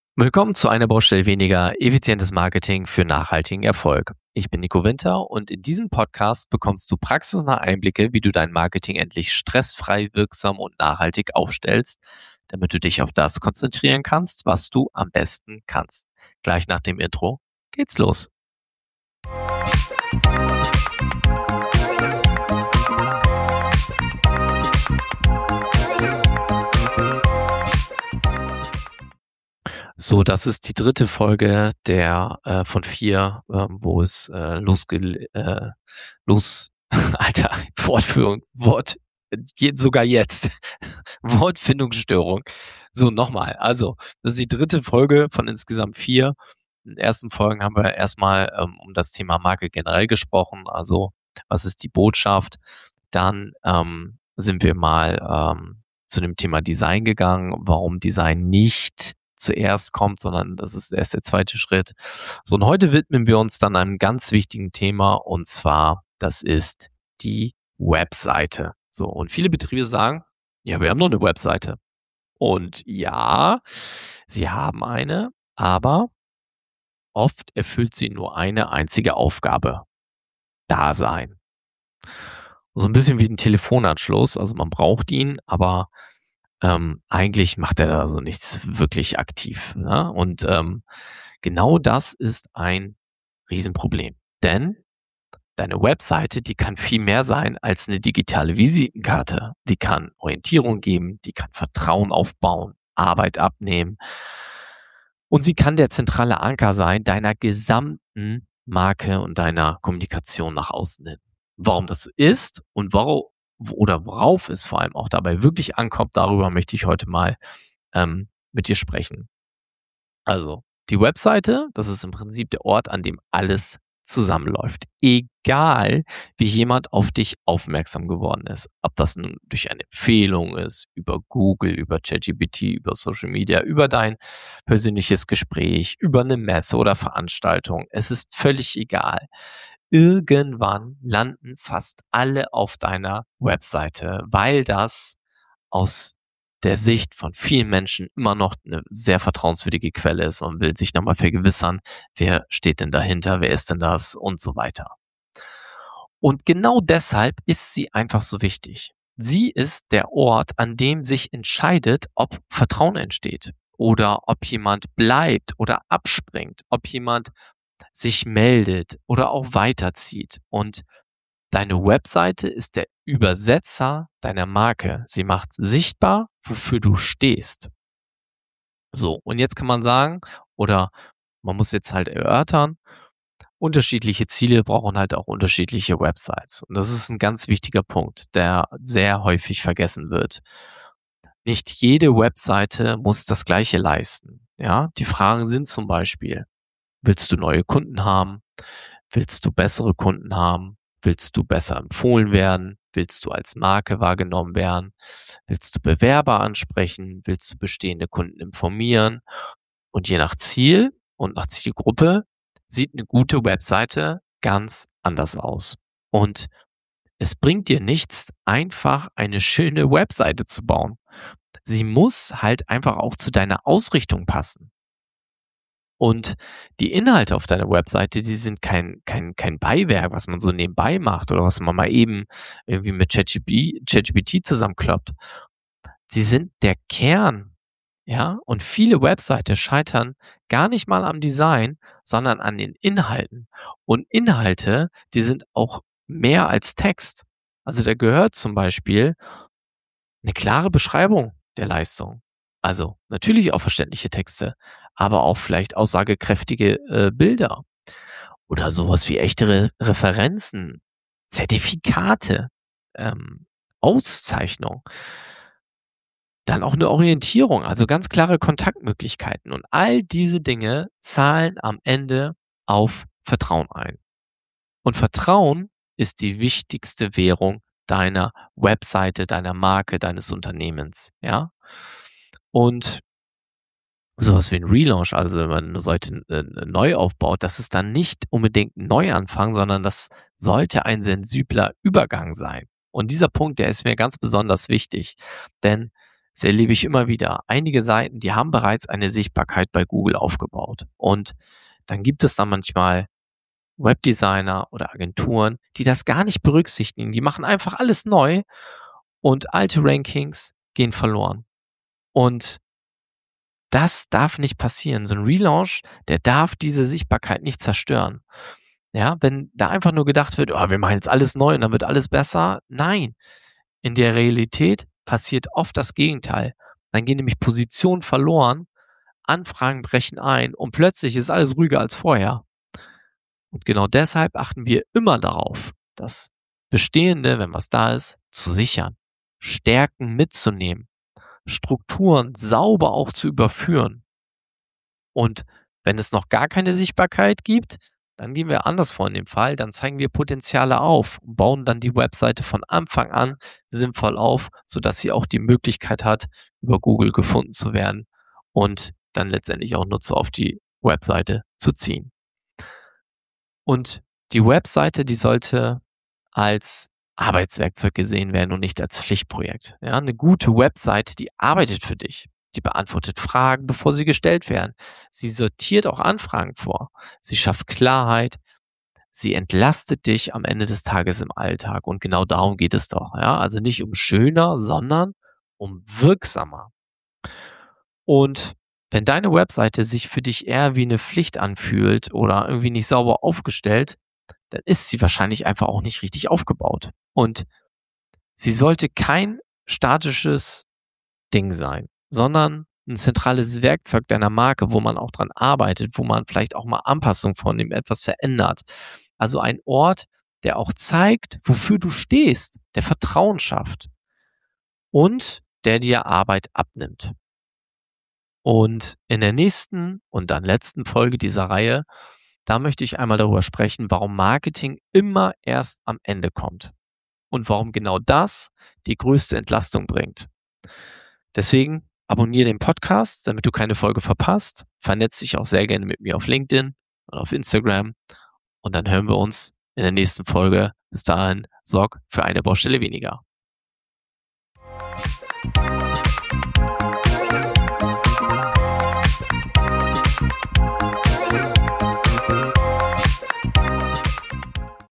Willkommen zu einer Baustelle weniger, effizientes Marketing für nachhaltigen Erfolg. Ich bin Nico Winter und in diesem Podcast bekommst du praxisnahe Einblicke, wie du dein Marketing endlich stressfrei, wirksam und nachhaltig aufstellst, damit du dich auf das konzentrieren kannst, was du am besten kannst. Gleich nach dem Intro geht's los. So, das ist die dritte Folge von 4, wo es Alter, Fortführung, sogar jetzt, Wortfindungsstörung. So, nochmal. Also, das ist die dritte Folge von insgesamt 4. In den ersten Folgen haben wir erstmal um das Thema Marke generell gesprochen. Also, was ist die Botschaft? Dann sind wir mal zu dem Thema Design gegangen, warum Design nicht zuerst kommt, sondern das ist erst der zweite Schritt. So, und heute widmen wir uns dann einem ganz wichtigen Thema, und zwar, das ist die Webseite. So, und viele Betriebe sagen, ja, wir haben noch eine Webseite. Und ja, sie haben eine, aber oft erfüllt sie nur eine einzige Aufgabe: Dasein. So ein bisschen wie ein Telefonanschluss, also man braucht ihn, aber eigentlich macht er da so nichts wirklich aktiv, ne? Und genau das ist ein Riesenproblem. Denn deine Webseite, die kann viel mehr sein als eine digitale Visitenkarte. Die kann Orientierung geben, die kann Vertrauen aufbauen, Arbeit abnehmen. Und sie kann der zentrale Anker sein deiner gesamten Marke und deiner Kommunikation nach außen hin. Warum das so ist und worauf es vor allem auch dabei wirklich ankommt, darüber möchte ich heute mal mit dir sprechen. Also, die Webseite, das ist im Prinzip der Ort, an dem alles zusammenläuft. Egal, wie jemand auf dich aufmerksam geworden ist. Ob das nun durch eine Empfehlung ist, über Google, über ChatGPT, über Social Media, über dein persönliches Gespräch, über eine Messe oder Veranstaltung. Es ist völlig egal. Irgendwann landen fast alle auf deiner Webseite, weil das aus der Sicht von vielen Menschen immer noch eine sehr vertrauenswürdige Quelle ist und will sich nochmal vergewissern, wer steht denn dahinter, wer ist denn das und so weiter. Und genau deshalb ist sie einfach so wichtig. Sie ist der Ort, an dem sich entscheidet, ob Vertrauen entsteht oder ob jemand bleibt oder abspringt, ob jemand sich meldet oder auch weiterzieht. Und deine Webseite ist der Übersetzer deiner Marke. Sie macht sichtbar, wofür du stehst. So, und jetzt kann man sagen, oder man muss jetzt halt erörtern, unterschiedliche Ziele brauchen halt auch unterschiedliche Websites. Und das ist ein ganz wichtiger Punkt, der sehr häufig vergessen wird. Nicht jede Webseite muss das Gleiche leisten. Ja, die Fragen sind zum Beispiel: Willst du neue Kunden haben? Willst du bessere Kunden haben? Willst du besser empfohlen werden? Willst du als Marke wahrgenommen werden? Willst du Bewerber ansprechen? Willst du bestehende Kunden informieren? Und je nach Ziel und nach Zielgruppe sieht eine gute Webseite ganz anders aus. Und es bringt dir nichts, einfach eine schöne Webseite zu bauen. Sie muss halt einfach auch zu deiner Ausrichtung passen. Und die Inhalte auf deiner Webseite, die sind kein Beiwerk, was man so nebenbei macht oder was man mal eben irgendwie mit ChatGPT zusammenkloppt. Sie sind der Kern, ja? Und viele Webseiten scheitern gar nicht mal am Design, sondern an den Inhalten. Und Inhalte, die sind auch mehr als Text. Also da gehört zum Beispiel eine klare Beschreibung der Leistung. Also natürlich auch verständliche Texte, aber auch vielleicht aussagekräftige Bilder oder sowas wie echte Referenzen, Zertifikate, Auszeichnung. Dann auch eine Orientierung, also ganz klare Kontaktmöglichkeiten. Und all diese Dinge zahlen am Ende auf Vertrauen ein. Und Vertrauen ist die wichtigste Währung deiner Webseite, deiner Marke, deines Unternehmens, ja? Und sowas wie ein Relaunch, also wenn man eine Seite neu aufbaut, das ist dann nicht unbedingt 'n Neuanfang, sondern das sollte ein sensibler Übergang sein. Und dieser Punkt, der ist mir ganz besonders wichtig, denn Das erlebe ich immer wieder. Einige Seiten, die haben bereits eine Sichtbarkeit bei Google aufgebaut. Und dann gibt es da manchmal Webdesigner oder Agenturen, die das gar nicht berücksichtigen. Die machen einfach alles neu und alte Rankings gehen verloren. Und das darf nicht passieren. So ein Relaunch, der darf diese Sichtbarkeit nicht zerstören. Ja, wenn da einfach nur gedacht wird, oh, wir machen jetzt alles neu und dann wird alles besser. Nein, in der Realität passiert oft das Gegenteil. Dann gehen nämlich Positionen verloren, Anfragen brechen ein und plötzlich ist alles ruhiger als vorher. Und genau deshalb achten wir immer darauf, das Bestehende, wenn was da ist, zu sichern, Stärken mitzunehmen, Strukturen sauber auch zu überführen. Und wenn es noch gar keine Sichtbarkeit gibt, dann gehen wir anders vor in dem Fall. Dann zeigen wir Potenziale auf und bauen dann die Webseite von Anfang an sinnvoll auf, sodass sie auch die Möglichkeit hat, über Google gefunden zu werden und dann letztendlich auch Nutzer auf die Webseite zu ziehen. Und die Webseite, die sollte als Arbeitswerkzeug gesehen werden und nicht als Pflichtprojekt. Ja, eine gute Webseite, die arbeitet für dich. Die beantwortet Fragen, bevor sie gestellt werden. Sie sortiert auch Anfragen vor. Sie schafft Klarheit. Sie entlastet dich am Ende des Tages im Alltag. Und genau darum geht es doch. Ja, also nicht um schöner, sondern um wirksamer. Und wenn deine Webseite sich für dich eher wie eine Pflicht anfühlt oder irgendwie nicht sauber aufgestellt, dann ist sie wahrscheinlich einfach auch nicht richtig aufgebaut. Und sie sollte kein statisches Ding sein, sondern ein zentrales Werkzeug deiner Marke, wo man auch dran arbeitet, wo man vielleicht auch mal Anpassungen vornimmt, etwas verändert. Also ein Ort, der auch zeigt, wofür du stehst, der Vertrauen schafft und der dir Arbeit abnimmt. Und in der nächsten und dann letzten Folge dieser Reihe, da möchte ich einmal darüber sprechen, warum Marketing immer erst am Ende kommt und warum genau das die größte Entlastung bringt. Deswegen abonniere den Podcast, damit du keine Folge verpasst. Vernetz dich auch sehr gerne mit mir auf LinkedIn oder auf Instagram und dann hören wir uns in der nächsten Folge. Bis dahin, sorg für eine Baustelle weniger.